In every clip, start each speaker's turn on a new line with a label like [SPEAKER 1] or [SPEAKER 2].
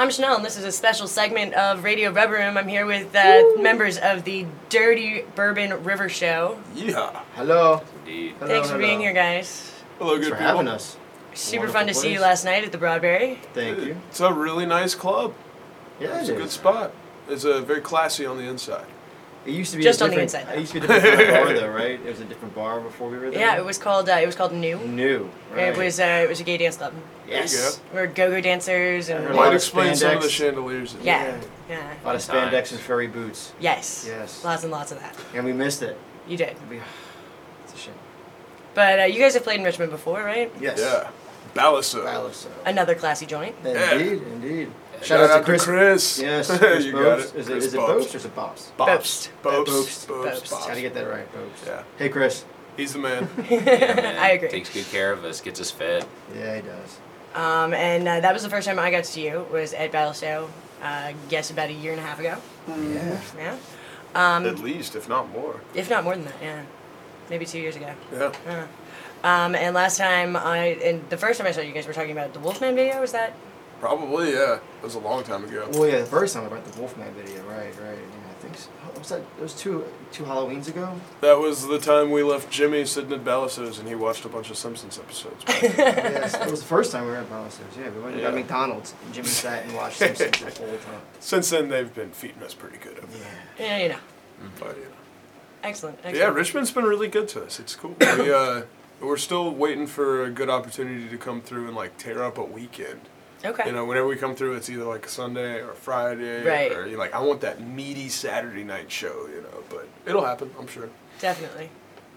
[SPEAKER 1] I'm Chanel, and this is a special segment of Radio Rubber Room. I'm here with members of the Dirty Bourbon River Show.
[SPEAKER 2] Yeah.
[SPEAKER 3] Hello.
[SPEAKER 4] Indeed.
[SPEAKER 1] Thanks for being here, guys.
[SPEAKER 2] Hello,
[SPEAKER 3] Thanks
[SPEAKER 2] good
[SPEAKER 3] for
[SPEAKER 2] people.
[SPEAKER 3] having us.
[SPEAKER 1] Super fun to see you last night at the Broadberry.
[SPEAKER 3] Thank you.
[SPEAKER 2] It's a really nice club.
[SPEAKER 3] Yeah,
[SPEAKER 2] It's
[SPEAKER 3] it
[SPEAKER 2] a good
[SPEAKER 3] is.
[SPEAKER 2] spot. It's very classy on the inside.
[SPEAKER 3] It used to be
[SPEAKER 1] Just
[SPEAKER 3] a
[SPEAKER 1] on the
[SPEAKER 3] different,
[SPEAKER 1] inside,
[SPEAKER 3] It used to be a different bar though, right? It was a different bar before we were there.
[SPEAKER 1] Yeah, it was called New.
[SPEAKER 3] New. Right.
[SPEAKER 1] It was a gay dance club.
[SPEAKER 3] Yes.
[SPEAKER 1] We were go-go dancers and
[SPEAKER 3] I heard a
[SPEAKER 2] Might
[SPEAKER 3] lot of
[SPEAKER 2] explain some of the
[SPEAKER 3] spandex.
[SPEAKER 2] chandeliers.
[SPEAKER 1] yeah.
[SPEAKER 3] A lot of spandex and furry boots.
[SPEAKER 1] Yes.
[SPEAKER 3] Yes.
[SPEAKER 1] Lots and lots of that.
[SPEAKER 3] And we missed it.
[SPEAKER 1] You did.
[SPEAKER 3] It's a shame.
[SPEAKER 1] But you guys have played in Richmond before, right?
[SPEAKER 3] Yes.
[SPEAKER 2] Yeah. Balasso.
[SPEAKER 3] Balasso.
[SPEAKER 1] Another classy joint.
[SPEAKER 3] Indeed, indeed.
[SPEAKER 2] Shout out to Chris.
[SPEAKER 3] Yes, Chris
[SPEAKER 2] You got
[SPEAKER 3] Bopes.
[SPEAKER 2] it.
[SPEAKER 3] Is
[SPEAKER 2] Chris
[SPEAKER 3] it Bopes or is it Bops?
[SPEAKER 1] Bopes.
[SPEAKER 2] Bopes.
[SPEAKER 1] Bopes.
[SPEAKER 3] Gotta get that right, Bopes.
[SPEAKER 2] Yeah.
[SPEAKER 3] Hey, Chris.
[SPEAKER 2] He's the man.
[SPEAKER 4] Yeah, man.
[SPEAKER 1] I agree.
[SPEAKER 4] Takes good care of us, gets us fed.
[SPEAKER 3] Yeah, he does.
[SPEAKER 1] And that was the first time I got to see you, was at Balasso, guess about a year and a half ago.
[SPEAKER 3] Yeah.
[SPEAKER 1] Yeah?
[SPEAKER 2] At least, if not more.
[SPEAKER 1] If not more than that, yeah. Maybe 2 years ago.
[SPEAKER 2] Yeah.
[SPEAKER 1] And last time and the first time I saw you guys were talking about the Wolfman video, was that?
[SPEAKER 2] Probably, yeah. It was a long time ago.
[SPEAKER 3] Well, yeah, the first time about the Wolfman video, right. Yeah, I think so. What was that? It was two Halloweens ago?
[SPEAKER 2] That was the time we left Jimmy sitting at Balasso's and he watched a bunch of Simpsons episodes.
[SPEAKER 3] Yes, that was the first time we were at Balasso's. Yeah, we went and got
[SPEAKER 2] Yeah.
[SPEAKER 3] McDonald's. And Jimmy sat and watched Simpsons the whole time.
[SPEAKER 2] Since then, they've been feeding us pretty good.
[SPEAKER 3] Yeah.
[SPEAKER 1] Yeah, you know.
[SPEAKER 2] But,
[SPEAKER 1] Excellent.
[SPEAKER 2] yeah, Richmond's been really good to us. It's cool. We're still waiting for a good opportunity to come through and like tear up a weekend.
[SPEAKER 1] Okay.
[SPEAKER 2] You know, whenever we come through, it's either like a Sunday or a Friday,
[SPEAKER 1] Right.
[SPEAKER 2] or you're like, I want that meaty Saturday night show. You know, but it'll happen, I'm sure.
[SPEAKER 1] Definitely.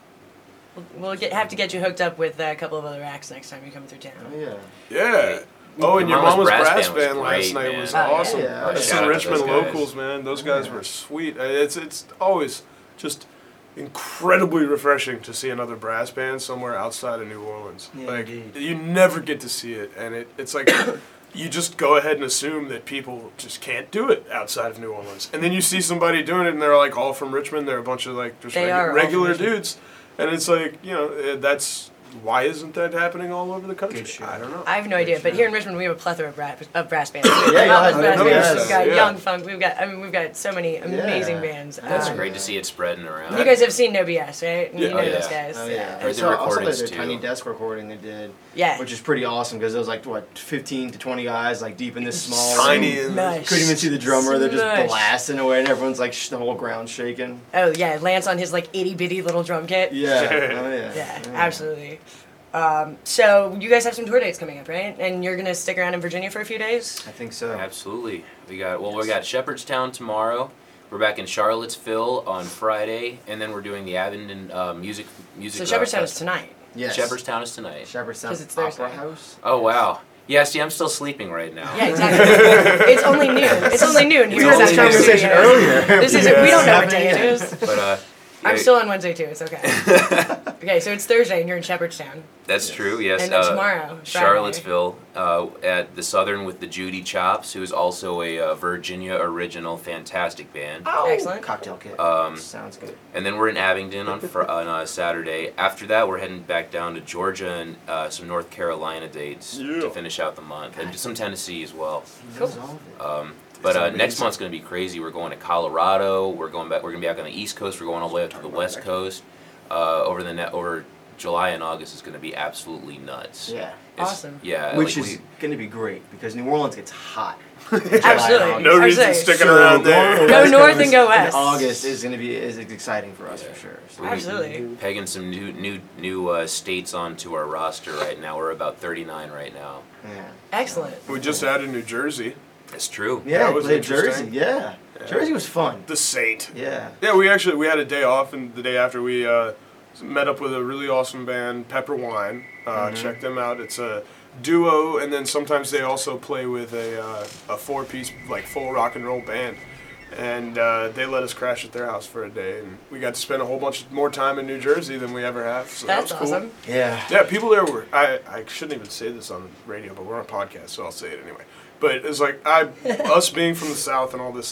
[SPEAKER 1] We'll have to get you hooked up with a couple of other acts next time you come through town.
[SPEAKER 3] Oh, yeah.
[SPEAKER 2] Yeah. Oh, and your
[SPEAKER 4] Mama's
[SPEAKER 2] Mama's
[SPEAKER 4] Brass
[SPEAKER 2] Brass
[SPEAKER 4] Band was
[SPEAKER 2] Band last
[SPEAKER 4] great,
[SPEAKER 2] night
[SPEAKER 4] man.
[SPEAKER 2] was
[SPEAKER 1] Oh, yeah.
[SPEAKER 2] awesome.
[SPEAKER 3] Yeah.
[SPEAKER 2] Some
[SPEAKER 4] Shout out to
[SPEAKER 2] Richmond
[SPEAKER 4] those guys.
[SPEAKER 2] locals, man. Those guys were sweet. It's always just incredibly refreshing to see another brass band somewhere outside of New Orleans.
[SPEAKER 3] Yeah,
[SPEAKER 2] like
[SPEAKER 3] indeed.
[SPEAKER 2] you never get to see it, and it's like you just go ahead and assume that people just can't do it outside of New Orleans, and then you see somebody doing it, and they're like all from Richmond. They're a bunch of like just
[SPEAKER 1] They are all
[SPEAKER 2] regular
[SPEAKER 1] from Richmond.
[SPEAKER 2] dudes, and it's like that's. Why isn't that happening all over the country?
[SPEAKER 3] Good shit.
[SPEAKER 2] I don't know.
[SPEAKER 1] I have no idea, but here in Richmond we have a plethora of brass bands.
[SPEAKER 3] Yeah,
[SPEAKER 1] Mama's
[SPEAKER 3] I
[SPEAKER 1] Brass
[SPEAKER 3] know
[SPEAKER 1] Bands.
[SPEAKER 3] that.
[SPEAKER 1] We've got
[SPEAKER 2] Yeah.
[SPEAKER 1] Young Funk. We've got so many amazing bands.
[SPEAKER 4] That's
[SPEAKER 1] Um,
[SPEAKER 4] great to see it spreading around.
[SPEAKER 1] You guys have seen No BS, right? You
[SPEAKER 2] Yeah.
[SPEAKER 1] know
[SPEAKER 2] Oh,
[SPEAKER 1] those
[SPEAKER 4] yeah.
[SPEAKER 1] guys.
[SPEAKER 3] Oh, yeah.
[SPEAKER 4] Heard
[SPEAKER 3] I
[SPEAKER 4] the
[SPEAKER 3] saw also
[SPEAKER 4] recordings,
[SPEAKER 3] their
[SPEAKER 4] too.
[SPEAKER 3] tiny desk recording they did.
[SPEAKER 1] Yeah.
[SPEAKER 3] Which is pretty awesome because there was like, 15 to 20 guys like deep in this small
[SPEAKER 2] Tiny
[SPEAKER 3] room.
[SPEAKER 2] and
[SPEAKER 1] Nice.
[SPEAKER 3] Couldn't even see the drummer. They're just
[SPEAKER 1] Smush.
[SPEAKER 3] blasting away and everyone's like, the whole ground shaking.
[SPEAKER 1] Oh yeah, Lance on his like itty bitty little drum kit.
[SPEAKER 3] Yeah.
[SPEAKER 2] Yeah.
[SPEAKER 3] Oh, yeah.
[SPEAKER 1] Yeah, absolutely. So you guys have some tour dates coming up, right? And you're gonna stick around in Virginia for a few days.
[SPEAKER 3] I think so.
[SPEAKER 4] Absolutely. We got Shepherdstown tomorrow. We're back in Charlottesville on Friday, and then we're doing the Abingdon music.
[SPEAKER 1] So Shepherdstown is
[SPEAKER 4] festival.
[SPEAKER 1] tonight.
[SPEAKER 3] Yes.
[SPEAKER 4] Shepherdstown is tonight.
[SPEAKER 3] Shepherdstown
[SPEAKER 1] 'Cause it's
[SPEAKER 3] Opera
[SPEAKER 1] Thursday.
[SPEAKER 3] House.
[SPEAKER 4] Oh wow. Yeah, see, I'm still sleeping right now.
[SPEAKER 1] Yeah, exactly. It's only noon. It's only noon.
[SPEAKER 3] We
[SPEAKER 1] here
[SPEAKER 3] had
[SPEAKER 1] in
[SPEAKER 3] this
[SPEAKER 1] the
[SPEAKER 3] conversation
[SPEAKER 1] studio.
[SPEAKER 3] earlier.
[SPEAKER 1] This is we don't know what day it is.
[SPEAKER 4] But
[SPEAKER 1] I'm still on Wednesday too. It's okay. Okay, so it's Thursday and you're in Shepherdstown.
[SPEAKER 4] That's true. Yes.
[SPEAKER 1] And then tomorrow, Friday.
[SPEAKER 4] Charlottesville, at the Southern with the Judy Chops, who is also a Virginia original, fantastic band.
[SPEAKER 1] Excellent.
[SPEAKER 3] Cocktail kit. Sounds good.
[SPEAKER 4] And then we're in Abingdon on Saturday. After that, we're heading back down to Georgia and some North Carolina dates
[SPEAKER 2] Yeah.
[SPEAKER 4] to finish out the month, and some Tennessee as well.
[SPEAKER 1] Cool.
[SPEAKER 4] But
[SPEAKER 2] That's
[SPEAKER 4] next
[SPEAKER 2] amazing.
[SPEAKER 4] month's going to be crazy. We're going to Colorado. We're going back. We're going to be back on the East Coast. We're going all the way up to the West Coast. Over July and August is going to be absolutely nuts.
[SPEAKER 3] Yeah.
[SPEAKER 1] Awesome.
[SPEAKER 4] Yeah.
[SPEAKER 3] Which
[SPEAKER 4] like
[SPEAKER 3] is going to be great because New Orleans gets hot.
[SPEAKER 1] Absolutely.
[SPEAKER 2] No reason
[SPEAKER 1] Absolutely.
[SPEAKER 2] sticking around there.
[SPEAKER 1] Go north and go west.
[SPEAKER 3] And August is going to be exciting for us for sure. So
[SPEAKER 4] we're
[SPEAKER 1] Absolutely.
[SPEAKER 4] pegging some new states onto our roster right now. We're about 39 right now.
[SPEAKER 3] yeah.
[SPEAKER 1] Excellent.
[SPEAKER 2] We just added New Jersey,
[SPEAKER 4] That's true.
[SPEAKER 3] Yeah,
[SPEAKER 2] That
[SPEAKER 3] I
[SPEAKER 2] was
[SPEAKER 3] played Jersey.
[SPEAKER 2] interesting.
[SPEAKER 3] Yeah. Jersey was fun.
[SPEAKER 2] the Saint.
[SPEAKER 3] Yeah.
[SPEAKER 2] Yeah, we had a day off, and the day after we met up with a really awesome band, Pepper Wine. Check them out. It's a duo, and then sometimes they also play with a four-piece, like, full rock and roll band. And they let us crash at their house for a day, and we got to spend a whole bunch more time in New Jersey than we ever have. So
[SPEAKER 1] That's
[SPEAKER 2] that was cool.
[SPEAKER 1] awesome.
[SPEAKER 3] Yeah.
[SPEAKER 2] Yeah, people there were. I shouldn't even say this on the radio, but we're on a podcast, so I'll say it anyway. But it's like us being from the South and all this, like,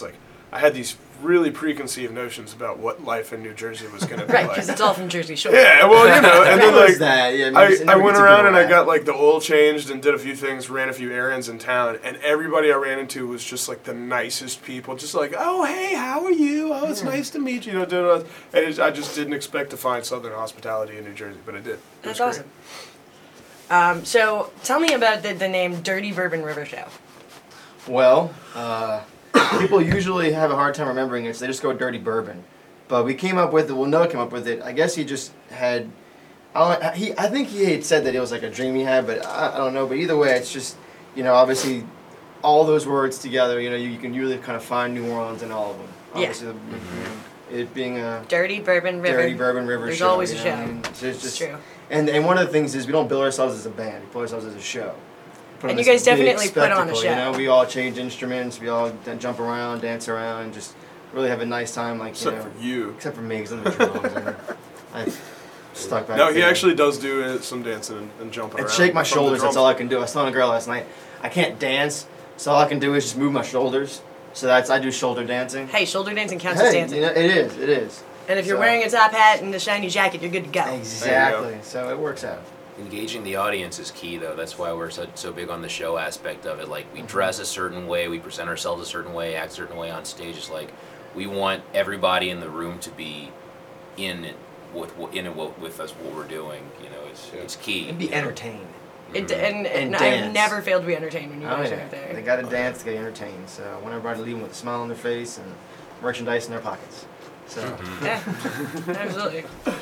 [SPEAKER 2] I had these really preconceived notions about what life in New Jersey was going to be
[SPEAKER 1] Right,
[SPEAKER 2] like.
[SPEAKER 1] because it's all from Jersey Shore.
[SPEAKER 2] Yeah, well, and then
[SPEAKER 3] What was
[SPEAKER 2] like
[SPEAKER 3] that? Yeah,
[SPEAKER 2] I went around and I got like the oil changed and did a few things, ran a few errands in town, and everybody I ran into was just like the nicest people, just like, oh hey, how are you? Oh, it's nice to meet you. And I just didn't expect to find Southern hospitality in New Jersey, but I did.
[SPEAKER 1] That's awesome. So tell me about the name Dirty Bourbon River Show.
[SPEAKER 3] Well, people usually have a hard time remembering it, so they just go Dirty Bourbon. But we came up with it. Well, Noah came up with it. I guess he just had. I think he had said that it was like a dream he had, but I don't know. But either way, it's just, obviously, all those words together. You can really kind of find New Orleans in all of them. Obviously, it being a
[SPEAKER 1] Dirty Bourbon River.
[SPEAKER 3] Dirty Bourbon River
[SPEAKER 1] There's
[SPEAKER 3] show.
[SPEAKER 1] always a show.
[SPEAKER 3] I mean,
[SPEAKER 1] It's true.
[SPEAKER 3] And one of the things is we don't bill ourselves as a band. We bill ourselves as a show. Put on
[SPEAKER 1] And you
[SPEAKER 3] this
[SPEAKER 1] guys definitely
[SPEAKER 3] big
[SPEAKER 1] put on a
[SPEAKER 3] spectacle,
[SPEAKER 1] show.
[SPEAKER 3] We all change instruments. We all jump around, dance around, and just really have a nice time. Like
[SPEAKER 2] Except for you.
[SPEAKER 3] Except for me, because I'm the drums. I stuck back
[SPEAKER 2] No, he
[SPEAKER 3] there.
[SPEAKER 2] actually does do some dancing and jumping
[SPEAKER 3] And
[SPEAKER 2] around.
[SPEAKER 3] shake my
[SPEAKER 2] from the
[SPEAKER 3] shoulders. That's
[SPEAKER 2] drums.
[SPEAKER 3] all I can do. I was telling a girl last night, I can't dance, so all I can do is just move my shoulders. So I do shoulder dancing.
[SPEAKER 1] Hey, shoulder dancing counts as
[SPEAKER 3] Hey,
[SPEAKER 1] dancing.
[SPEAKER 3] it is.
[SPEAKER 1] And if you're
[SPEAKER 3] So-
[SPEAKER 1] wearing a top hat and a shiny jacket, you're good to go.
[SPEAKER 3] Exactly. So it works out.
[SPEAKER 4] Engaging the audience is key, though. That's why we're so big on the show aspect of it. Like, we dress a certain way, we present ourselves a certain way, act a certain way on stage. It's like, we want everybody in the room to be in it with us, what we're doing. It's key.
[SPEAKER 3] And be entertained.
[SPEAKER 1] And I've
[SPEAKER 3] dance.
[SPEAKER 1] never failed to be entertained when you
[SPEAKER 3] Oh,
[SPEAKER 1] guys
[SPEAKER 3] yeah.
[SPEAKER 1] are there.
[SPEAKER 3] They got to dance to get entertained. So I want everybody to leave with a smile on their face and merchandise in their pockets. So
[SPEAKER 1] Yeah, absolutely.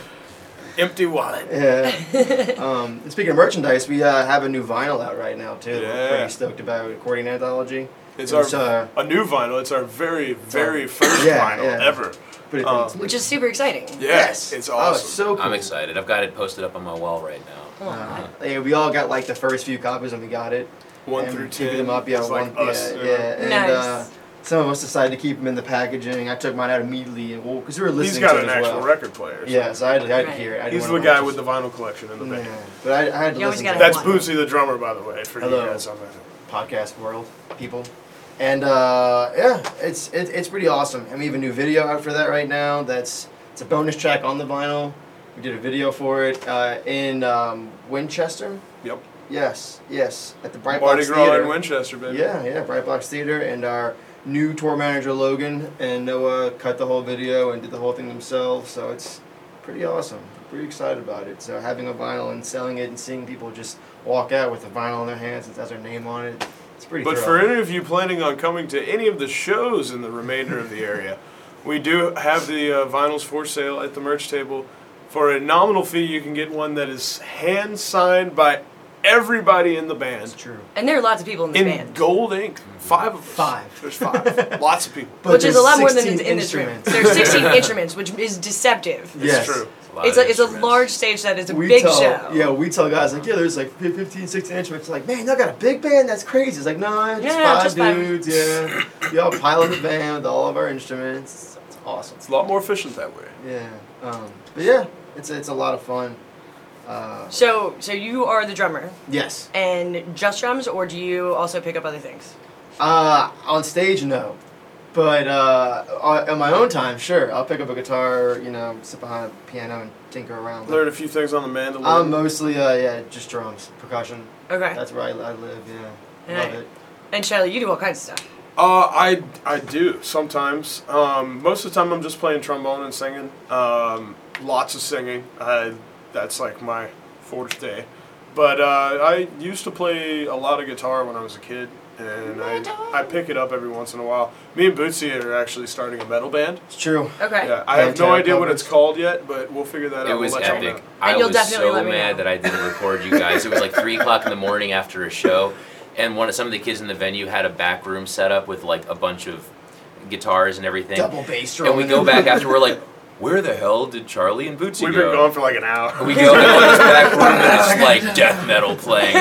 [SPEAKER 2] Empty wallet.
[SPEAKER 3] yeah. And speaking of merchandise, we have a new vinyl out right now too. That
[SPEAKER 2] Yeah.
[SPEAKER 3] We're pretty stoked about Accordion Anthology.
[SPEAKER 2] It's
[SPEAKER 3] It's,
[SPEAKER 2] a new vinyl. It's our very, very first
[SPEAKER 3] Yeah,
[SPEAKER 2] vinyl
[SPEAKER 3] yeah.
[SPEAKER 2] ever.
[SPEAKER 3] But
[SPEAKER 1] Which is super exciting.
[SPEAKER 2] Yes, it's awesome.
[SPEAKER 3] Oh, it's so cool.
[SPEAKER 4] I'm excited. I've got it posted up on my wall right now.
[SPEAKER 3] Yeah, we all got like the first few copies when we got it.
[SPEAKER 2] 1
[SPEAKER 3] and
[SPEAKER 2] through
[SPEAKER 3] keeping
[SPEAKER 2] 10.
[SPEAKER 3] them up, yeah,
[SPEAKER 2] It's like
[SPEAKER 3] one,
[SPEAKER 2] us,
[SPEAKER 3] yeah,
[SPEAKER 2] you know?
[SPEAKER 3] yeah. And
[SPEAKER 1] Nice.
[SPEAKER 3] some of us decided to keep them in the packaging. I took mine out immediately, and because we were listening
[SPEAKER 2] He's got
[SPEAKER 3] to
[SPEAKER 2] an
[SPEAKER 3] it as
[SPEAKER 2] actual
[SPEAKER 3] well.
[SPEAKER 2] record player. so-
[SPEAKER 3] Yeah, so I had to
[SPEAKER 1] Right.
[SPEAKER 3] hear it. I didn't
[SPEAKER 2] He's
[SPEAKER 3] wanna
[SPEAKER 2] the guy
[SPEAKER 3] just-
[SPEAKER 2] with the vinyl collection in the band.
[SPEAKER 3] Yeah, but I had to
[SPEAKER 1] You always
[SPEAKER 3] listen
[SPEAKER 1] gotta
[SPEAKER 3] to
[SPEAKER 2] That's
[SPEAKER 3] it.
[SPEAKER 1] one.
[SPEAKER 2] Bootsy the drummer, by the way, for
[SPEAKER 3] Hello.
[SPEAKER 2] you guys on that.
[SPEAKER 3] Podcast world people. And yeah, it's pretty awesome. And we have a new video out for that right now. It's a bonus track on the vinyl. We did a video for it in Winchester.
[SPEAKER 2] Yep.
[SPEAKER 3] Yes, at the Bright
[SPEAKER 2] Mardi
[SPEAKER 3] Box
[SPEAKER 2] Gras
[SPEAKER 3] Theater.
[SPEAKER 2] in Winchester, baby.
[SPEAKER 3] Yeah, Bright Box Theater, and our new tour manager Logan and Noah cut the whole video and did the whole thing themselves. So it's pretty awesome. Pretty excited about it. So having a vinyl and selling it and seeing people just walk out with a vinyl in their hands and has their name on it, it's pretty.
[SPEAKER 2] But for
[SPEAKER 3] thrilling.
[SPEAKER 2] any of you planning on coming to any of the shows in the remainder of the area, we do have the vinyls for sale at the merch table. For a nominal fee, you can get one that is hand signed by everybody in the band.
[SPEAKER 3] It's true.
[SPEAKER 1] And there are lots of people in this
[SPEAKER 2] In
[SPEAKER 1] band.
[SPEAKER 2] gold ink. 5 of us.
[SPEAKER 3] 5.
[SPEAKER 2] There's 5. Lots of people.
[SPEAKER 3] But
[SPEAKER 1] Which is a
[SPEAKER 3] there's
[SPEAKER 1] lot more than
[SPEAKER 3] 16
[SPEAKER 1] in this room.
[SPEAKER 3] instruments.
[SPEAKER 1] There's 16 instruments, which is deceptive.
[SPEAKER 3] Yes.
[SPEAKER 2] It's true.
[SPEAKER 1] It's a large stage set. It's a
[SPEAKER 3] We
[SPEAKER 1] big
[SPEAKER 3] tell,
[SPEAKER 1] show.
[SPEAKER 3] Yeah, we tell guys like, yeah, there's like 15, 16 instruments. Like, man, y'all got a big band? That's crazy. It's like, no, just
[SPEAKER 1] Yeah,
[SPEAKER 3] 5
[SPEAKER 1] just 5.
[SPEAKER 3] dudes. Yeah, we all pile in the van with all of our instruments. It's awesome.
[SPEAKER 2] It's a lot more efficient that way.
[SPEAKER 3] Yeah, but yeah, it's a lot of fun.
[SPEAKER 1] So you are the drummer
[SPEAKER 3] Yes.
[SPEAKER 1] and just drums, or do you also pick up other things?
[SPEAKER 3] On stage, no. But on my own time, sure. I'll pick up a guitar, sit behind a piano and tinker around.
[SPEAKER 2] Learn a few things on the mandolin.
[SPEAKER 3] I'm mostly, just drums, percussion.
[SPEAKER 1] Okay.
[SPEAKER 3] That's where I live, yeah. Love it.
[SPEAKER 1] And Charlie, you do all kinds of stuff.
[SPEAKER 2] I do sometimes. Most of the time I'm just playing trombone and singing. Lots of singing. That's like my forte. But I used to play a lot of guitar when I was a kid, and I pick it up every once in a while. Me and Bootsy are actually starting a metal band.
[SPEAKER 3] It's true.
[SPEAKER 1] Okay.
[SPEAKER 2] Yeah, I have no
[SPEAKER 3] Pantera
[SPEAKER 2] idea what
[SPEAKER 3] covers.
[SPEAKER 2] it's called yet, but we'll figure that out.
[SPEAKER 4] It was
[SPEAKER 2] We'll let y'all
[SPEAKER 4] epic.
[SPEAKER 2] know.
[SPEAKER 4] I
[SPEAKER 1] And you'll
[SPEAKER 4] was
[SPEAKER 1] definitely
[SPEAKER 4] so
[SPEAKER 1] let me
[SPEAKER 4] mad
[SPEAKER 1] know.
[SPEAKER 4] that I didn't record you guys. It was like 3 o'clock in the morning after a show, and some of the kids in the venue had a back room set up with like a bunch of guitars and everything.
[SPEAKER 3] Double bass drum.
[SPEAKER 4] And we go back after, we're like, where the hell did Charlie and Bootsy
[SPEAKER 2] We've
[SPEAKER 4] go?
[SPEAKER 2] been gone for like an hour.
[SPEAKER 4] We go in this back room and it's like death metal playing.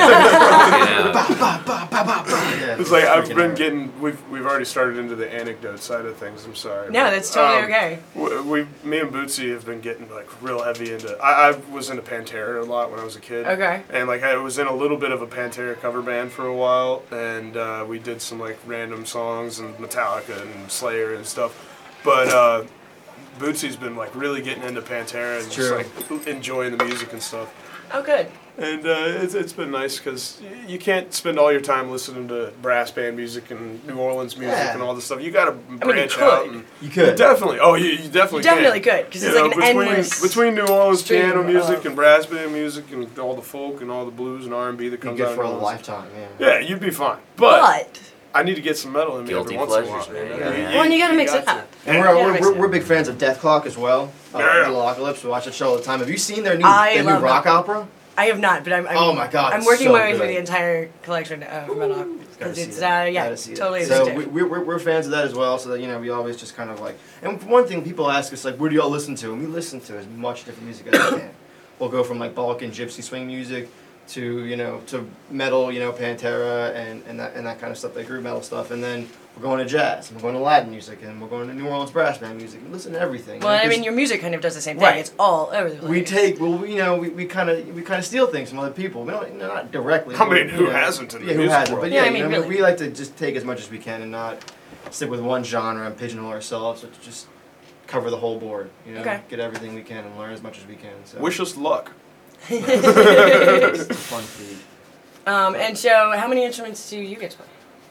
[SPEAKER 3] Yeah,
[SPEAKER 2] It's like I've
[SPEAKER 3] freaking
[SPEAKER 2] been
[SPEAKER 3] out.
[SPEAKER 2] getting. We've already started into the anecdote side of things. I'm sorry.
[SPEAKER 1] No,
[SPEAKER 2] but,
[SPEAKER 1] that's totally okay.
[SPEAKER 2] Me and Bootsy have been getting like real heavy into. I was into Pantera a lot when I was a kid.
[SPEAKER 1] Okay.
[SPEAKER 2] And like I was in a little bit of a Pantera cover band for a while, and we did some like random songs and Metallica and Slayer and stuff. But Bootsy's been like really getting into Pantera and just
[SPEAKER 3] True.
[SPEAKER 2] like enjoying the music and stuff.
[SPEAKER 1] Oh, good.
[SPEAKER 2] And it's been nice because you can't spend all your time listening to brass band music and New Orleans music
[SPEAKER 3] Yeah.
[SPEAKER 2] and all this stuff. You got to
[SPEAKER 1] you
[SPEAKER 2] branch
[SPEAKER 1] could.
[SPEAKER 2] out. And
[SPEAKER 3] You could.
[SPEAKER 2] definitely. Oh, you definitely
[SPEAKER 1] You definitely
[SPEAKER 2] can.
[SPEAKER 1] could, because
[SPEAKER 2] You
[SPEAKER 1] it's like
[SPEAKER 2] know,
[SPEAKER 1] an endless.
[SPEAKER 2] between New Orleans
[SPEAKER 1] stream
[SPEAKER 2] piano music
[SPEAKER 1] of-
[SPEAKER 2] and brass band music and all the folk and all the blues and R&B that
[SPEAKER 3] Be
[SPEAKER 2] comes
[SPEAKER 3] good
[SPEAKER 2] out
[SPEAKER 3] for
[SPEAKER 2] of
[SPEAKER 3] a
[SPEAKER 2] New Orleans.
[SPEAKER 3] lifetime, yeah.
[SPEAKER 2] Yeah, you'd be fine. But
[SPEAKER 1] But
[SPEAKER 2] I need to get some metal in me
[SPEAKER 4] Guilty
[SPEAKER 2] every once in a while.
[SPEAKER 4] pleasures, man.
[SPEAKER 2] you
[SPEAKER 4] Yeah.
[SPEAKER 2] know?
[SPEAKER 1] well, and you gotta mix it
[SPEAKER 2] got
[SPEAKER 1] up.
[SPEAKER 3] And
[SPEAKER 1] Yeah, makes
[SPEAKER 3] we're
[SPEAKER 1] sense.
[SPEAKER 3] big fans of Death Clock as well.
[SPEAKER 2] Yeah.
[SPEAKER 3] Metalocalypse. We watch that show all the time. Have you seen their new
[SPEAKER 1] I
[SPEAKER 3] new
[SPEAKER 1] love
[SPEAKER 3] rock
[SPEAKER 1] that.
[SPEAKER 3] opera?
[SPEAKER 1] I have not, but I'm
[SPEAKER 3] Oh my God,
[SPEAKER 1] I'm
[SPEAKER 3] it's
[SPEAKER 1] working
[SPEAKER 3] so
[SPEAKER 1] my way through
[SPEAKER 3] good.
[SPEAKER 1] the entire collection of metal
[SPEAKER 3] Gotta
[SPEAKER 1] because
[SPEAKER 3] see
[SPEAKER 1] it's
[SPEAKER 3] it.
[SPEAKER 1] yeah,
[SPEAKER 3] Gotta see it.
[SPEAKER 1] totally
[SPEAKER 3] So
[SPEAKER 1] interesting.
[SPEAKER 3] we're fans of that as well. So that we always just kind of like. And one thing people ask us like, where do y'all listen to? And we listen to as much different music as we can. We'll go from like Balkan gypsy swing music to to metal, Pantera and that kind of stuff, that group metal stuff, and then we're going to jazz, and we're going to Latin music, and we're going to New Orleans brass band music. We listen to everything.
[SPEAKER 1] Well, I
[SPEAKER 3] Because
[SPEAKER 1] mean, your music kind of does the same thing.
[SPEAKER 3] Right.
[SPEAKER 1] It's all over the place.
[SPEAKER 3] we take we kind of steal things from other people. We don't not directly.
[SPEAKER 2] I mean,
[SPEAKER 3] but,
[SPEAKER 2] who hasn't in the
[SPEAKER 3] yeah, who
[SPEAKER 2] music
[SPEAKER 3] hasn't?
[SPEAKER 2] world?
[SPEAKER 3] But
[SPEAKER 1] Yeah,
[SPEAKER 3] yeah,
[SPEAKER 1] I mean, really.
[SPEAKER 3] we like to just take as much as we can and not stick with one genre and pigeonhole ourselves. So to just cover the whole board.
[SPEAKER 1] Okay.
[SPEAKER 3] Get everything we can and learn as much as we can. So
[SPEAKER 2] Wish us luck.
[SPEAKER 3] it's a fun feat.
[SPEAKER 1] And so, how many instruments do you get to play?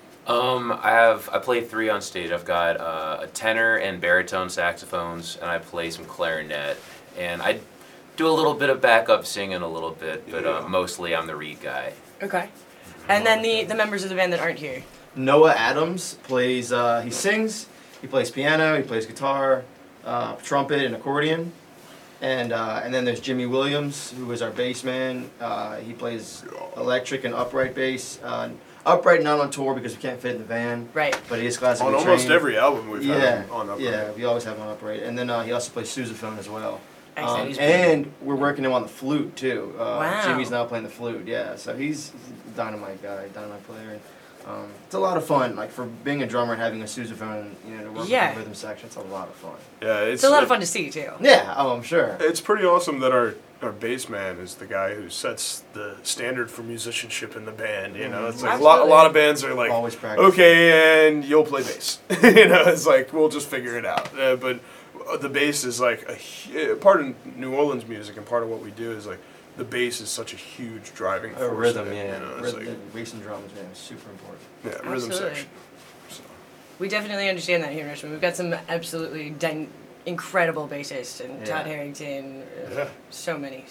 [SPEAKER 4] I play 3 on stage. I've got a tenor and baritone saxophones, and I play some clarinet. And I do a little bit of backup singing a little bit, but
[SPEAKER 2] Yeah.
[SPEAKER 4] Mostly I'm the reed guy.
[SPEAKER 1] Okay. And then the members of the band that aren't here.
[SPEAKER 3] Noah Adams plays. He sings. He plays piano. He plays guitar, trumpet, and accordion. And then there's Jimmy Williams, who is our bass man. He plays electric and upright bass. Upright not on tour because we can't fit in the van.
[SPEAKER 1] Right.
[SPEAKER 3] But he is classically
[SPEAKER 2] On almost
[SPEAKER 3] trained.
[SPEAKER 2] every album we've had
[SPEAKER 3] Yeah,
[SPEAKER 2] him on upright.
[SPEAKER 3] yeah, we always have him on upright. And then he also plays sousaphone as well.
[SPEAKER 1] Excellent. He's
[SPEAKER 3] And we're working him on the flute too.
[SPEAKER 1] Wow.
[SPEAKER 3] Jimmy's now playing the flute. Yeah, so he's a dynamite guy, dynamite player. It's a lot of fun. Like for being a drummer and having a sousaphone, to work
[SPEAKER 1] Yeah.
[SPEAKER 3] with the rhythm section, it's a lot of fun.
[SPEAKER 2] Yeah,
[SPEAKER 1] It's a lot of fun to see too.
[SPEAKER 3] Yeah, oh, I'm sure.
[SPEAKER 2] It's pretty awesome that our bass man is the guy who sets the standard for musicianship in the band. It's like a
[SPEAKER 1] Absolutely.
[SPEAKER 2] lot of bands are like,
[SPEAKER 3] Always practice.
[SPEAKER 2] okay, and you'll play bass. It's like we'll just figure it out. But the bass is like part of New Orleans music, and part of what we do is like the bass is such a huge driving force.
[SPEAKER 3] A rhythm,
[SPEAKER 2] in it,
[SPEAKER 3] yeah.
[SPEAKER 2] It's
[SPEAKER 3] Rhythm,
[SPEAKER 2] like,
[SPEAKER 3] bass and drums, man, is super important.
[SPEAKER 2] yeah, rhythm
[SPEAKER 1] Absolutely.
[SPEAKER 2] section. So.
[SPEAKER 1] We definitely understand that here in Richmond. We've got some absolutely incredible bassists, and Todd
[SPEAKER 3] Yeah.
[SPEAKER 1] Harrington.
[SPEAKER 2] Yeah.
[SPEAKER 1] So many.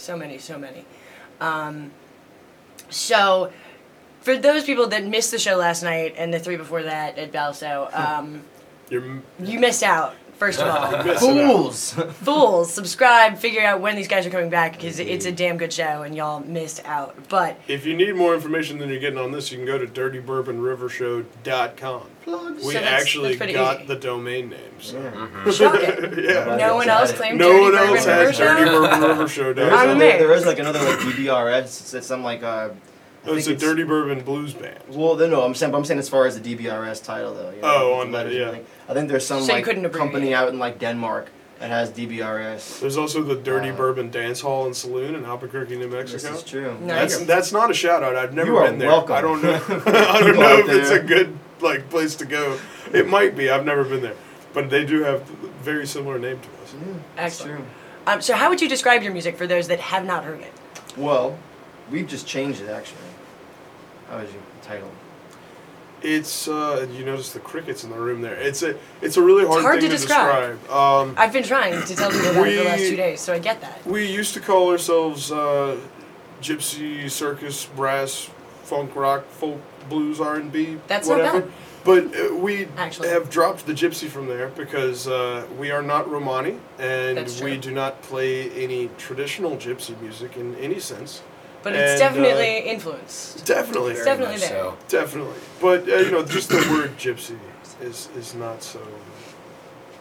[SPEAKER 1] So, for those people that missed the show last night and the 3 before that at Balso, you missed out. First of all,
[SPEAKER 2] Missing out.
[SPEAKER 3] Fools!
[SPEAKER 1] fools, subscribe, figure out when these guys are coming back because it's a damn good show and y'all missed out. But
[SPEAKER 2] If you need more information than you're getting on this, you can go to dirtybourbonrivershow.com.
[SPEAKER 3] Plugs.
[SPEAKER 2] We
[SPEAKER 1] So that's
[SPEAKER 2] actually
[SPEAKER 1] pretty
[SPEAKER 2] got
[SPEAKER 1] easy.
[SPEAKER 2] the domain name. So.
[SPEAKER 3] Yeah.
[SPEAKER 1] shocking.
[SPEAKER 2] Yeah.
[SPEAKER 1] No one else claimed
[SPEAKER 2] No
[SPEAKER 1] Dirty
[SPEAKER 2] one
[SPEAKER 1] Bourbon
[SPEAKER 2] else
[SPEAKER 1] River
[SPEAKER 2] has
[SPEAKER 1] Show?
[SPEAKER 2] Dirty Bourbon River Show.
[SPEAKER 3] There is,
[SPEAKER 1] I'm amazed.
[SPEAKER 3] there is like another like DBRS. It's some like
[SPEAKER 2] It's a Dirty Bourbon Blues Band.
[SPEAKER 3] Well, no, I'm saying as far as the DBRS title though.
[SPEAKER 2] Oh,
[SPEAKER 3] with
[SPEAKER 2] on
[SPEAKER 3] the
[SPEAKER 2] that,
[SPEAKER 3] letters and
[SPEAKER 2] yeah.
[SPEAKER 3] everything. I think there's some
[SPEAKER 1] So you
[SPEAKER 3] like
[SPEAKER 1] couldn't abbreviate.
[SPEAKER 3] company out in like Denmark that has DBRS.
[SPEAKER 2] There's also the Dirty
[SPEAKER 3] Wow.
[SPEAKER 2] Bourbon Dance Hall and Saloon in Albuquerque, New
[SPEAKER 3] This
[SPEAKER 2] Mexico.
[SPEAKER 3] is true.
[SPEAKER 1] Nice.
[SPEAKER 2] That's not a shout out. I've never
[SPEAKER 3] You are
[SPEAKER 2] been there.
[SPEAKER 3] welcome.
[SPEAKER 2] I don't know. I don't
[SPEAKER 3] People
[SPEAKER 2] know
[SPEAKER 3] out
[SPEAKER 2] if it's a
[SPEAKER 3] there.
[SPEAKER 2] good place to go. It might be. I've never been there, but they do have a very similar name to us.
[SPEAKER 3] Yeah, that's
[SPEAKER 1] Excellent.
[SPEAKER 3] true.
[SPEAKER 1] So how would you describe your music for those that have not heard it?
[SPEAKER 3] Well, we've just changed it actually. How would you title it?
[SPEAKER 2] It's you notice the crickets in the room there. It's a really hard,
[SPEAKER 1] hard
[SPEAKER 2] thing
[SPEAKER 1] to describe.
[SPEAKER 2] describe.
[SPEAKER 1] I've been trying to tell people about it the last
[SPEAKER 2] We-
[SPEAKER 1] 2 days, so I get that.
[SPEAKER 2] We used to call ourselves gypsy, circus, brass, funk, rock, folk, blues, R&B,
[SPEAKER 1] That's not
[SPEAKER 2] whatever.
[SPEAKER 1] bad.
[SPEAKER 2] But we
[SPEAKER 1] Actually.
[SPEAKER 2] have dropped the gypsy from there because we are not Romani, and
[SPEAKER 1] That's true.
[SPEAKER 2] we do not play any traditional gypsy music in any sense.
[SPEAKER 1] But it's
[SPEAKER 2] And,
[SPEAKER 1] definitely influenced.
[SPEAKER 2] Definitely,
[SPEAKER 1] It's definitely
[SPEAKER 4] Very much
[SPEAKER 1] there.
[SPEAKER 4] so.
[SPEAKER 2] definitely. But just the word gypsy is not so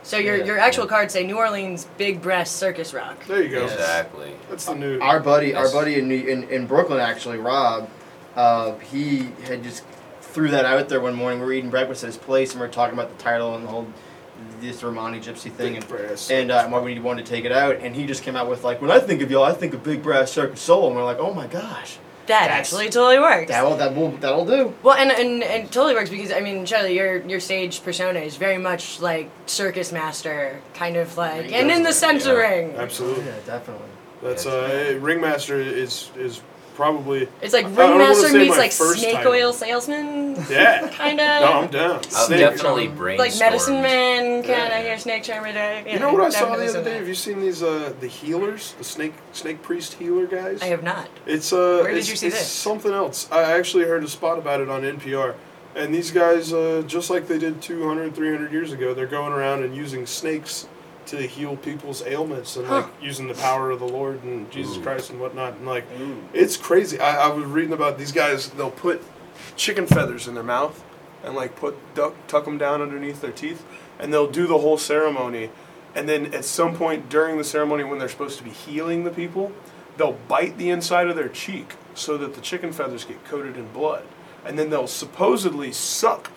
[SPEAKER 1] So your actual cards say New Orleans Big Breast Circus Rock.
[SPEAKER 2] There you go.
[SPEAKER 4] Exactly.
[SPEAKER 2] That's the new.
[SPEAKER 3] Our buddy in Brooklyn, actually, Rob, he had just threw that out there one morning. We were eating breakfast at his place, and we were talking about the title and the whole this Romani Gypsy thing, and why we wanted to take it out. And he just came out with like, when I think of y'all, I think of Big Brass Circus Soul, and we're like, oh my gosh.
[SPEAKER 1] That actually totally works.
[SPEAKER 3] That'll do.
[SPEAKER 1] Well, and totally works because I mean, Charlie, your stage persona is very much like circus master, kind of like, and in the censoring.
[SPEAKER 2] Yeah, absolutely.
[SPEAKER 3] Yeah, definitely.
[SPEAKER 2] That's Ringmaster is probably.
[SPEAKER 1] It's like Ringmaster meets like snake
[SPEAKER 2] title.
[SPEAKER 1] Oil salesman.
[SPEAKER 2] Yeah.
[SPEAKER 1] Kind of.
[SPEAKER 2] No, I'm down.
[SPEAKER 4] I'll definitely brainstorm.
[SPEAKER 1] Like medicine man, kind of. Your snake charmer.
[SPEAKER 2] You know what I saw the other day? Have you seen these the healers, the snake priest healer guys?
[SPEAKER 1] I have not.
[SPEAKER 2] It's
[SPEAKER 1] Where did you see this?
[SPEAKER 2] Something else. I actually heard a spot about it on NPR. And these guys, just like they did 200, 300 years ago, they're going around and using snakes to heal people's ailments and like using the power of the Lord and Jesus Christ and whatnot. And like, it's crazy. I was reading about these guys. They'll put chicken feathers in their mouth and like tuck them down underneath their teeth, and they'll do the whole ceremony. And then at some point during the ceremony, when they're supposed to be healing the people, they'll bite the inside of their cheek so that the chicken feathers get coated in blood, and then they'll supposedly suck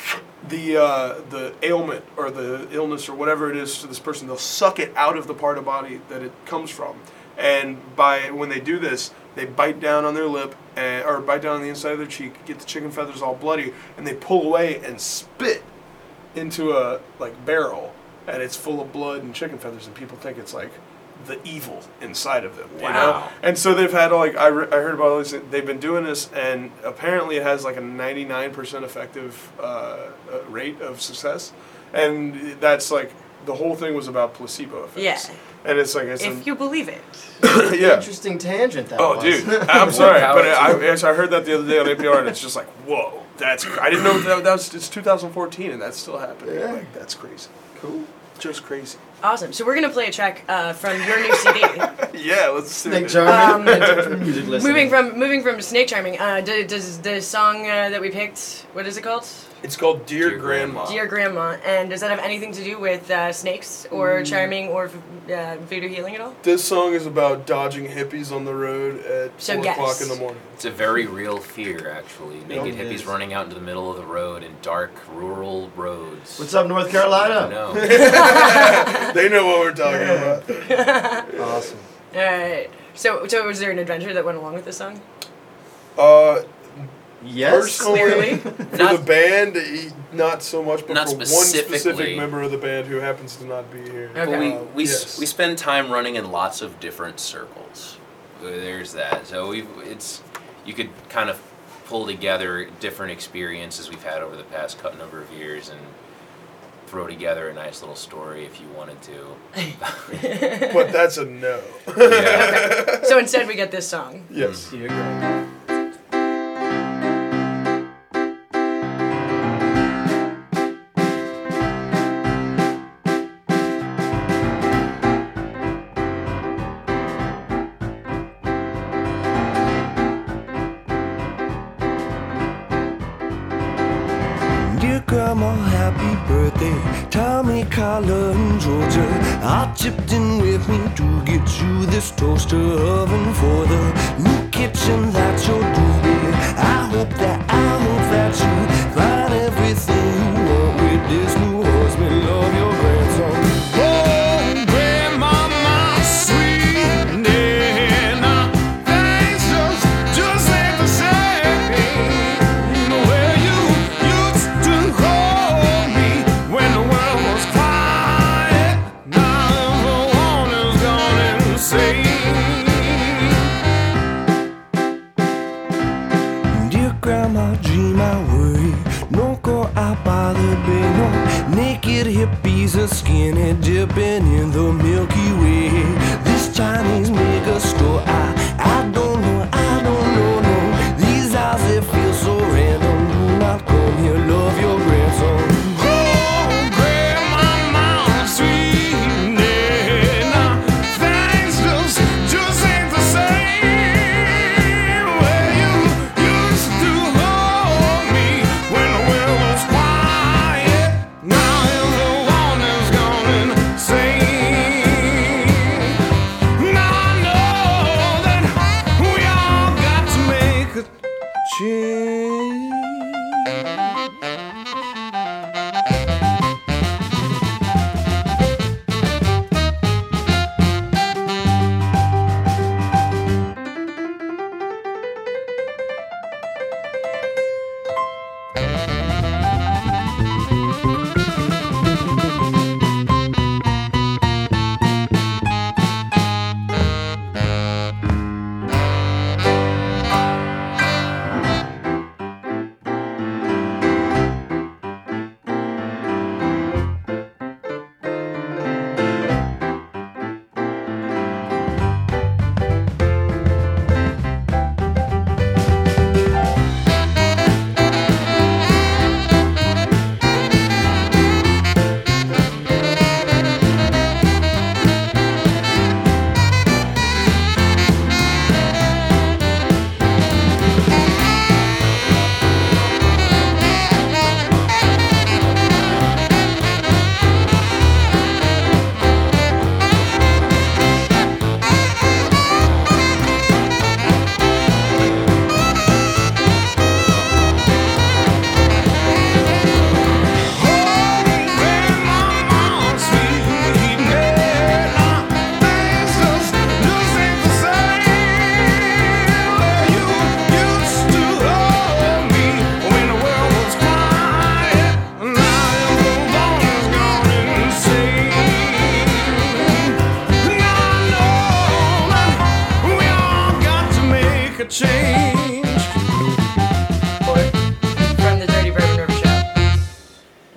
[SPEAKER 2] the ailment or the illness or whatever it is to this person. They'll suck it out of the part of body that it comes from, and when they do this, they bite down on their lip or bite down on the inside of their cheek, get the chicken feathers all bloody, and they pull away and spit into a barrel, and it's full of blood and chicken feathers, and people think it's like the evil inside of them.
[SPEAKER 4] Wow.
[SPEAKER 2] You know? And so they've had I heard about all this. They've been doing this, and apparently it has like a 99% effective rate of success, and that's like the whole thing was about placebo effects.
[SPEAKER 1] Yeah.
[SPEAKER 2] And it's like
[SPEAKER 1] if you believe it.
[SPEAKER 2] yeah.
[SPEAKER 3] Interesting tangent that
[SPEAKER 2] Oh,
[SPEAKER 3] was.
[SPEAKER 2] dude, I'm sorry, but I heard that the other day on NPR, and it's just like, whoa, I didn't know it's 2014, and that's still happening.
[SPEAKER 3] Yeah.
[SPEAKER 2] Like, that's crazy. Cool. Just crazy.
[SPEAKER 1] Awesome. So we're gonna play a track from your new CD.
[SPEAKER 2] Yeah, let's do
[SPEAKER 3] Snake
[SPEAKER 2] it.
[SPEAKER 3] charming. Music listening.
[SPEAKER 1] moving from snake charming. Does the song that we picked? What is it called?
[SPEAKER 2] It's called Dear Grandma.
[SPEAKER 1] Dear Grandma. And does that have anything to do with snakes or charming or voodoo healing at all?
[SPEAKER 2] This song is about dodging hippies on the road at 4 o'clock in the morning.
[SPEAKER 4] It's a very real fear, actually. Naked
[SPEAKER 3] it
[SPEAKER 4] hippies
[SPEAKER 3] is.
[SPEAKER 4] running out into the middle of the road in dark, rural roads.
[SPEAKER 3] What's up, North Carolina?
[SPEAKER 4] No.
[SPEAKER 2] They know what we're talking about.
[SPEAKER 3] Awesome.
[SPEAKER 1] All right. So was there an adventure that went along with this song?
[SPEAKER 3] Yes.
[SPEAKER 2] Personally,
[SPEAKER 1] Clearly.
[SPEAKER 2] for the band, not so much, but
[SPEAKER 4] Not
[SPEAKER 2] for one
[SPEAKER 4] specifically.
[SPEAKER 2] specific member of the band who happens to not be here.
[SPEAKER 1] Okay.
[SPEAKER 4] But we
[SPEAKER 2] Yes.
[SPEAKER 4] spend time running in lots of different circles. There's that. So you could kind of pull together different experiences we've had over the past number of years and throw together a nice little story if you wanted to.
[SPEAKER 2] But that's a no.
[SPEAKER 4] Yeah.
[SPEAKER 1] So instead we get this song.
[SPEAKER 2] Yes.
[SPEAKER 3] Dear Grandma.
[SPEAKER 5] Dear Grandma, happy birthday. Tommy, Carla, and Georgia. I chipped in with me to get you this toaster oven for the new kitchen that you're doing. I hope that you find everything you want with this new husband. Love your grandson. Oh, Grandmama, sweet Nana, things just ain't the same. Where you used to hold me when the world was quiet. Now everyone is gone insane. Dear Grandma, dream I worry. No go out by the bay. No naked hippies are skinny dipping in the Milky Way. This Chinese mega store, I don't know, no. These eyes, they feel so random. Do not come here, love your grandson. Oh, Grandmama, sweet Nana, things just ain't the same. Where you used to hold me when the world was quiet. Now everyone is gone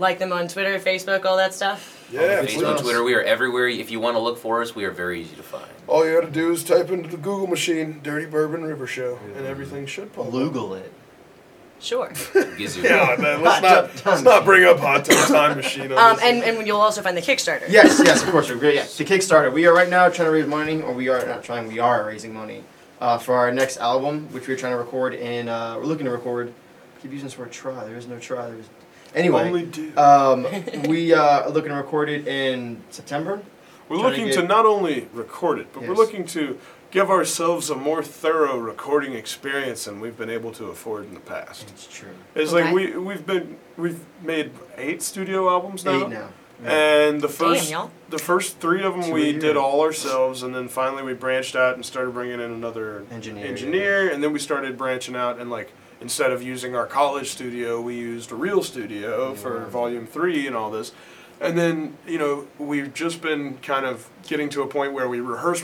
[SPEAKER 1] like them on Twitter, Facebook, all that stuff?
[SPEAKER 2] Yeah,
[SPEAKER 4] Facebook, Twitter, we are everywhere. If you want to look for us, we are very easy to find.
[SPEAKER 2] All you got to do is type into the Google machine "Dirty Bourbon River Show" and everything should pop up.
[SPEAKER 3] Google it.
[SPEAKER 1] Sure.
[SPEAKER 2] Yeah, man, let's not bring up Hot Tub Time Machine.
[SPEAKER 1] And you'll also find the Kickstarter.
[SPEAKER 3] Yes, of course. Yeah, the Kickstarter. We are right now trying to raise money, or we are raising money for our next album, which we're trying to record in. We're looking to record. I keep using this word "try." There is no try. Anyway, we are looking to record it in September.
[SPEAKER 2] We're looking to not only record it, but we're looking to give ourselves a more thorough recording experience than we've been able to afford in the past.
[SPEAKER 3] It's true.
[SPEAKER 2] It's like we've made 8 studio albums now.
[SPEAKER 3] 8 now.
[SPEAKER 2] And the
[SPEAKER 1] Damn,
[SPEAKER 2] first 3 of them we did all ourselves, and then finally we branched out and started bringing in another engineer, and then we started branching out, and like instead of using our college studio, we used a real studio for Volume 3 and all this. And then, we've just been kind of getting to a point where we rehearse,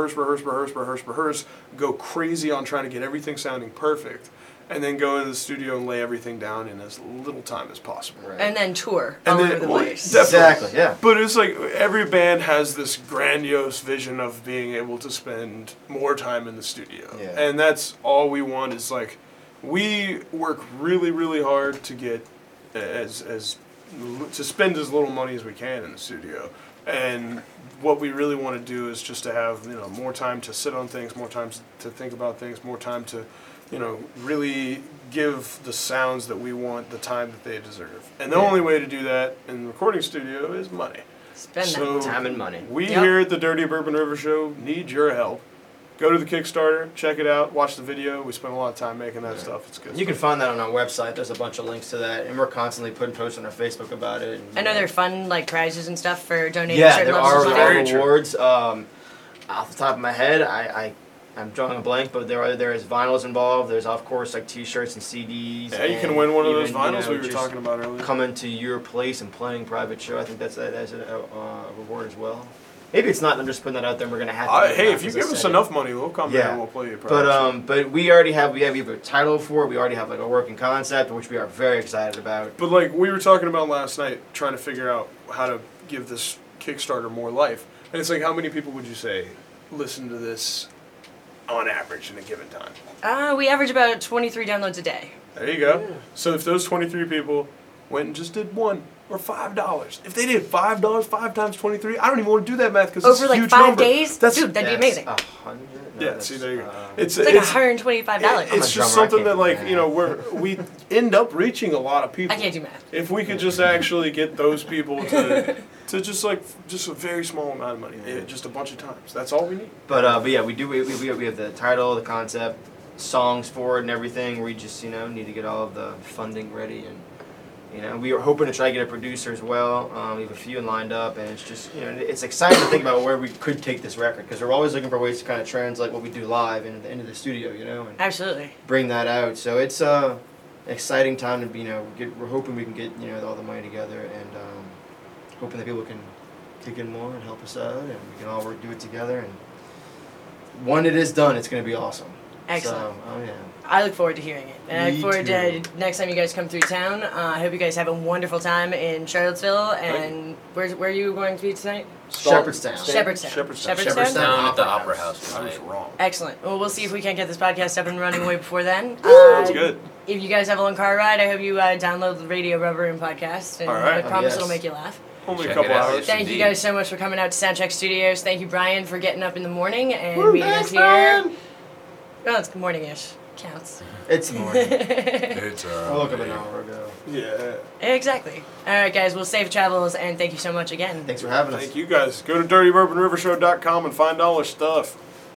[SPEAKER 2] go crazy on trying to get everything sounding perfect, and then go into the studio and lay everything down in as little time as possible.
[SPEAKER 1] Right. And then tour all over the place.
[SPEAKER 3] Exactly, yeah.
[SPEAKER 2] But it's like every band has this grandiose vision of being able to spend more time in the studio.
[SPEAKER 3] Yeah.
[SPEAKER 2] And that's all we want is like, we work really, really hard to get to spend as little money as we can in the studio, and what we really want to do is just to have more time to sit on things, more time to think about things, more time to really give the sounds that we want the time that they deserve. And the only way to do that in the recording studio is money.
[SPEAKER 1] Spend that
[SPEAKER 3] time and money.
[SPEAKER 2] We here at the Dirty Bourbon River Show need your help. Go to the Kickstarter, check it out, watch the video. We spent a lot of time making that stuff. It's good.
[SPEAKER 3] You can find that on our website. There's a bunch of links to that, and we're constantly putting posts on our Facebook about it. And,
[SPEAKER 1] I know there are fun prizes and stuff for donating.
[SPEAKER 3] Yeah,
[SPEAKER 1] certain
[SPEAKER 3] there
[SPEAKER 1] levels of money.
[SPEAKER 3] are awards. Off the top of my head, I'm drawing a blank, but there is vinyls involved. There's of course like T-shirts and CDs.
[SPEAKER 2] Yeah, you can win one of those vinyls we were talking about earlier.
[SPEAKER 3] Coming to your place and playing private show. I think that's a reward as well. Maybe it's not. I'm just putting that out there. And we're gonna have to.
[SPEAKER 2] Hey, if you give us enough money, we'll come there and we'll play you.
[SPEAKER 3] But we already have a title for it. We already have like a working concept, which we are very excited about.
[SPEAKER 2] But like we were talking about last night, trying to figure out how to give this Kickstarter more life. And it's like, how many people would you say listen to this on average in a given time?
[SPEAKER 1] We average about 23 downloads a day.
[SPEAKER 2] There you go. Yeah. So if those 23 people went and just did $1 or $5, if they did $5, 5 times 23, I don't even want to do that math because it's a huge number.
[SPEAKER 1] Over 5 days? Dude, that'd be amazing.
[SPEAKER 3] 100.
[SPEAKER 2] Yeah, see, there you go.
[SPEAKER 1] It's like $125.
[SPEAKER 2] It's just something that, like, we end up reaching a lot of people.
[SPEAKER 1] I can't do math.
[SPEAKER 2] If we could just actually get those people to just a very small amount of money, just a bunch of times. That's all we need.
[SPEAKER 3] But yeah, we have the title, the concept, songs for it, and everything. We just need to get all of the funding ready, and we are hoping to try to get a producer as well. We have a few lined up, and it's just it's exciting to think about where we could take this record because we're always looking for ways to kind of translate what we do live into the studio, and
[SPEAKER 1] absolutely
[SPEAKER 3] bring that out. So it's an exciting time to be. We're hoping we can get all the money together, and hoping that people can kick in more and help us out, and we can all do it together. And when it is done, it's going to be awesome.
[SPEAKER 1] Excellent.
[SPEAKER 3] So,
[SPEAKER 1] I look forward to hearing it. And I look forward to next time you guys come through town. I hope you guys have a wonderful time in Charlottesville. And where are you going to be tonight?
[SPEAKER 3] Shepherdstown
[SPEAKER 4] at the Opera House.
[SPEAKER 2] I was wrong.
[SPEAKER 1] Excellent. Well, we'll see if we can't get this podcast up and running way before then.
[SPEAKER 2] Sounds good.
[SPEAKER 1] If you guys have a long car ride, I hope you download the Radio Rubber Room podcast. And I promise it'll make you laugh.
[SPEAKER 2] Only a couple hours.
[SPEAKER 1] Thank you guys so much for coming out to Soundcheck Studios. Thank you, Brian, for getting up in the morning and meeting us here. Brian. Oh, it's morning-ish. Counts.
[SPEAKER 3] It's morning.
[SPEAKER 2] I
[SPEAKER 3] woke up an hour ago.
[SPEAKER 2] Yeah.
[SPEAKER 1] Exactly. All right, guys. Well, safe travels, and thank you so much again.
[SPEAKER 3] Thanks for having us.
[SPEAKER 2] Thank you, guys. Go to DirtyBourbonRivershow.com and find all our stuff.